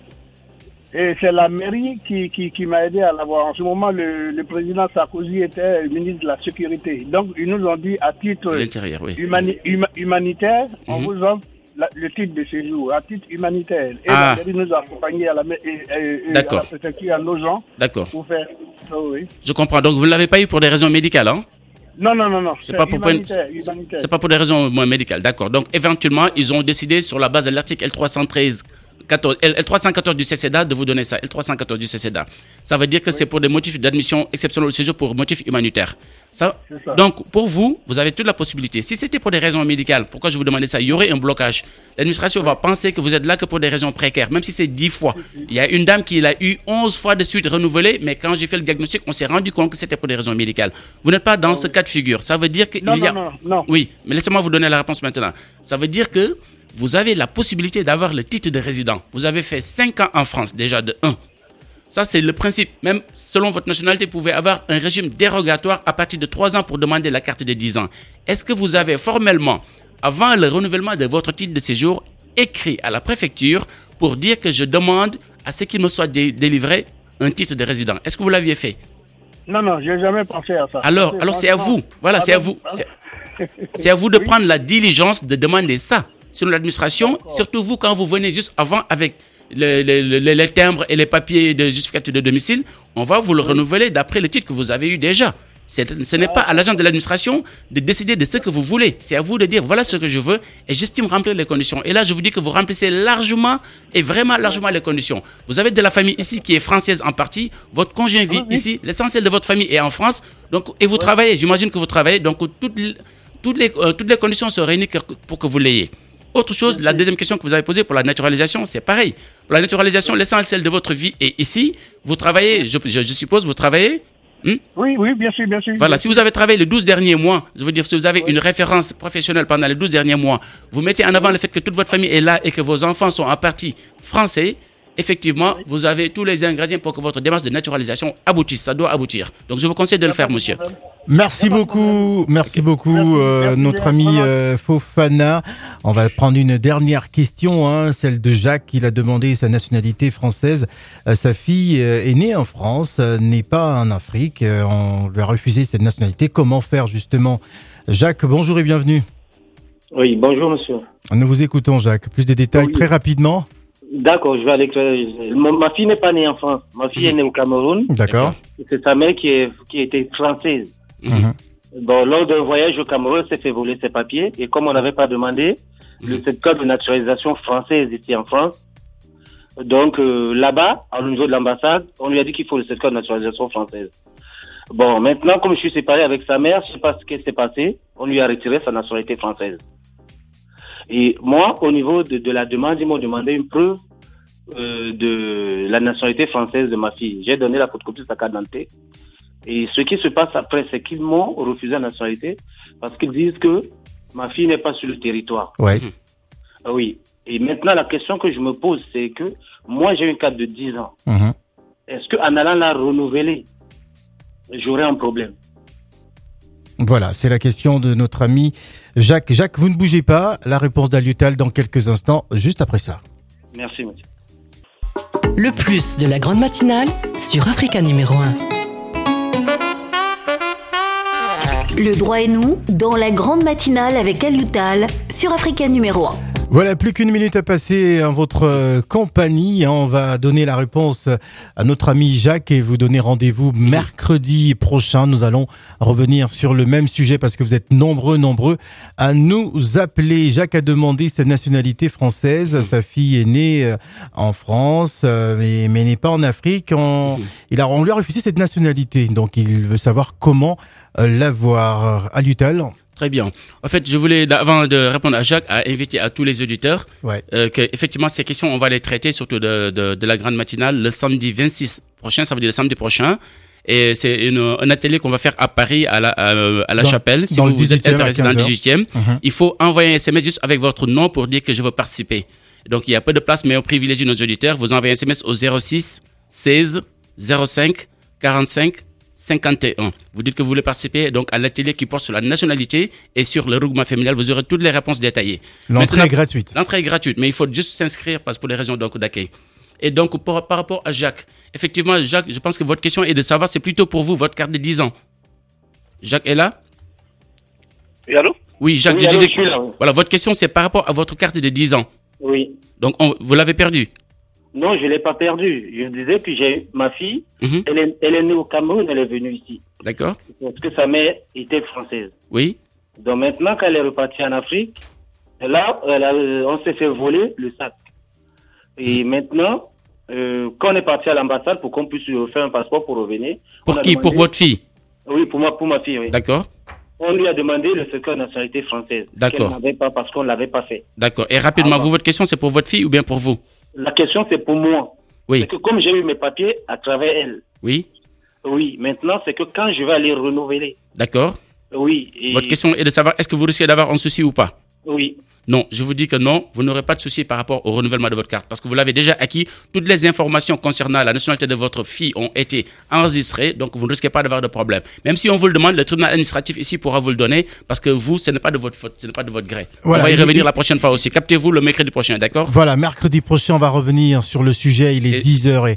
Et c'est la mairie qui, qui, qui m'a aidé à l'avoir. En ce moment, le, le président Sarkozy était ministre de la Sécurité. Donc, ils nous ont dit à titre oui. humani, hum, humanitaire, mm-hmm. on vous offre la, le titre de séjour, à titre humanitaire. Et ah. la mairie nous a accompagnés à la, et, et, et à la préfecture, à nos gens. D'accord. Pour faire ça, oui. Je comprends. Donc, vous ne l'avez pas eu pour des raisons médicales, hein? Non, non, non, non. C'est, c'est pas pour humanitaire, une... humanitaire. C'est pas pour des raisons médicales. D'accord. Donc, éventuellement, ils ont décidé sur la base de l'article L trois cent treize quatorze, L trois cent quatorze du C C D A de vous donner ça, L trois cent quatorze du C C D A. Ça veut dire que oui. c'est pour des motifs d'admission exceptionnelle au séjour pour motifs humanitaires. Ça, ça. Donc, pour vous, vous avez toute la possibilité. Si c'était pour des raisons médicales, pourquoi je vous demandais ça? Il y aurait un blocage. L'administration oui. va penser que vous êtes là que pour des raisons précaires, même si c'est dix fois. Il y a une dame qui l'a eu onze fois de suite renouvelée, mais quand j'ai fait le diagnostic, on s'est rendu compte que c'était pour des raisons médicales. Vous n'êtes pas dans oh, ce oui. cas de figure. Ça veut dire qu'il non, y a... Non, non, non. Oui, mais laissez-moi vous donner la réponse maintenant. Ça veut dire que vous avez la possibilité d'avoir le titre de résident. Vous avez fait cinq ans en France, déjà de un. Ça, c'est le principe. Même selon votre nationalité, vous pouvez avoir un régime dérogatoire à partir de trois ans pour demander la carte de dix ans. Est-ce que vous avez formellement, avant le renouvellement de votre titre de séjour, écrit à la préfecture pour dire que je demande à ce qu'il me soit dé- délivré un titre de résident? Est-ce que vous l'aviez fait? Non, non, je n'ai jamais pensé à ça. Alors, alors c'est à vous. Voilà, c'est à vous. C'est, c'est à vous de prendre la diligence de demander ça. Sur l'administration, d'accord. Surtout vous, quand vous venez juste avant avec les, les, les, les timbres et les papiers de justificatif de domicile, on va vous le renouveler d'après le titre que vous avez eu déjà. C'est, ce n'est pas à l'agent de l'administration de décider de ce que vous voulez. C'est à vous de dire, voilà ce que je veux et j'estime remplir les conditions. Et là, je vous dis que vous remplissez largement et vraiment largement les conditions. Vous avez de la famille ici qui est française en partie. Votre conjoint vit oui. ici. L'essentiel de votre famille est en France. Donc, et vous oui. travaillez. J'imagine que vous travaillez. Donc, toutes, toutes, les, euh, toutes les conditions sont réunies pour que vous l'ayez. Autre chose, la deuxième question que vous avez posée pour la naturalisation, c'est pareil. Pour la naturalisation, l'essentiel de votre vie est ici. Vous travaillez, je, je, je suppose, vous travaillez hmm? Oui, oui, bien sûr, bien sûr. Voilà, bien si sûr. vous avez travaillé les douze derniers mois, je veux dire, si vous avez oui. une référence professionnelle pendant les douze derniers mois, vous mettez en avant oui. le fait que toute votre famille est là et que vos enfants sont en partie français, effectivement, oui. vous avez tous les ingrédients pour que votre démarche de naturalisation aboutisse. Ça doit aboutir. Donc, je vous conseille de le faire, monsieur. Merci beaucoup, merci beaucoup, merci, euh, merci, notre ami euh, Fofana. On va prendre une dernière question, hein, celle de Jacques. Il a demandé sa nationalité française. Euh, sa fille euh, est née en France, euh, n'est pas en Afrique. Euh, on lui a refusé cette nationalité. Comment faire justement? Jacques, bonjour et bienvenue. Oui, bonjour monsieur. Nous vous écoutons, Jacques. Plus de détails oui. très rapidement. D'accord, je vais aller. Ma fille n'est pas née en France. Ma fille est née au Cameroun. D'accord. C'est sa mère qui, est, qui était française. Mmh. Bon, lors d'un voyage au Cameroun, elle s'est fait voler ses papiers. Et comme on n'avait pas demandé mmh. le certificat de naturalisation française ici en France, donc euh, là-bas, au niveau de l'ambassade, on lui a dit qu'il faut le certificat de naturalisation française. Bon, maintenant, comme je suis séparé avec sa mère, je sais pas ce qui s'est passé. On lui a retiré sa nationalité française. Et moi, au niveau de, de la demande, ils m'ont demandé une preuve euh, de la nationalité française de ma fille. J'ai donné la photocopie de sa carte d'identité. Et ce qui se passe après, c'est qu'ils m'ont refusé la nationalité parce qu'ils disent que ma fille n'est pas sur le territoire. Ouais. Oui. Et maintenant, la question que je me pose, c'est que moi, j'ai une carte de dix ans. Mmh. Est-ce qu'en allant la renouveler, j'aurai un problème? Voilà, c'est la question de notre ami Jacques. Jacques, vous ne bougez pas. La réponse d'Aliutal dans quelques instants, juste après ça. Merci, monsieur. Le plus de la grande matinale sur Africa numéro un. Le droit et nous, dans la grande matinale avec Aliutal sur Africa numéro un. Voilà, plus qu'une minute à passer en votre euh, compagnie. On va donner la réponse à notre ami Jacques et vous donner rendez-vous mercredi prochain. Nous allons revenir sur le même sujet parce que vous êtes nombreux, nombreux à nous appeler. Jacques a demandé sa nationalité française. Sa fille est née euh, en France, euh, mais, mais n'est pas en Afrique. On, il a, on lui a refusé cette nationalité. Donc, il veut savoir comment euh, l'avoir. Alutal. Très bien. En fait, je voulais, avant de répondre à Jacques, à inviter à tous les auditeurs, ouais. euh, que effectivement ces questions, on va les traiter surtout de, de, de la grande matinale le samedi vingt-six prochain, ça veut dire le samedi prochain. Et c'est une, un atelier qu'on va faire à Paris, à la, à, à la dans, Chapelle. Si dans vous, vous êtes intéressé dans le dix-huitième, uh-huh. il faut envoyer un S M S juste avec votre nom pour dire que je veux participer. Donc, il y a peu de place, mais on privilégie nos auditeurs. Vous envoyez un S M S au zéro six seize zéro cinq quarante-cinq cinquante et un. Vous dites que vous voulez participer donc à l'atelier qui porte sur la nationalité et sur le regroupement familial. Vous aurez toutes les réponses détaillées. L'entrée Maintenant, est gratuite. L'entrée est gratuite, mais il faut juste s'inscrire parce pour les raisons donc d'accueil. Et donc pour, par rapport à Jacques, effectivement Jacques, je pense que votre question est de savoir, c'est plutôt pour vous votre carte de dix ans. Jacques est là? Oui, allô? Oui, Jacques, oui, je allô, disais je suis là, oui. Voilà, votre question c'est par rapport à votre carte de dix ans. Oui. Donc on, vous l'avez perdue? Non, je ne l'ai pas perdue. Je disais que j'ai ma fille, mm-hmm. elle, est, elle est née au Cameroun, elle est venue ici. D'accord. Parce que sa mère était française. Oui. Donc maintenant qu'elle est repartie en Afrique, là, elle a, on s'est fait voler le sac. Et mmh. maintenant, euh, quand on est parti à l'ambassade pour qu'on puisse faire un passeport pour revenir. Pour qui? Demandé... Pour votre fille? Oui, pour moi, pour ma fille, oui. D'accord. On lui a demandé le certificat de nationalité française. D'accord. Qu'elle n'avait pas parce qu'on ne l'avait pas fait. D'accord. Et rapidement, Alors, vous, votre question, c'est pour votre fille ou bien pour vous? La question, c'est pour moi. Oui. C'est que comme j'ai eu mes papiers à travers elle. Oui. Oui, maintenant, c'est que quand je vais aller renouveler. D'accord. Oui. Et... Votre question est de savoir, est-ce que vous risquez d'avoir un souci ou pas? Oui. Non, je vous dis que non, vous n'aurez pas de souci par rapport au renouvellement de votre carte parce que vous l'avez déjà acquis. Toutes les informations concernant la nationalité de votre fille ont été enregistrées, donc vous ne risquez pas d'avoir de problème. Même si on vous le demande, le tribunal administratif ici pourra vous le donner parce que vous, ce n'est pas de votre faute, ce n'est pas de votre gré. Voilà, on va y il, revenir il, la prochaine fois aussi. Captez-vous le mercredi prochain, d'accord? Voilà, mercredi prochain, on va revenir sur le sujet. Il est et... dix heures et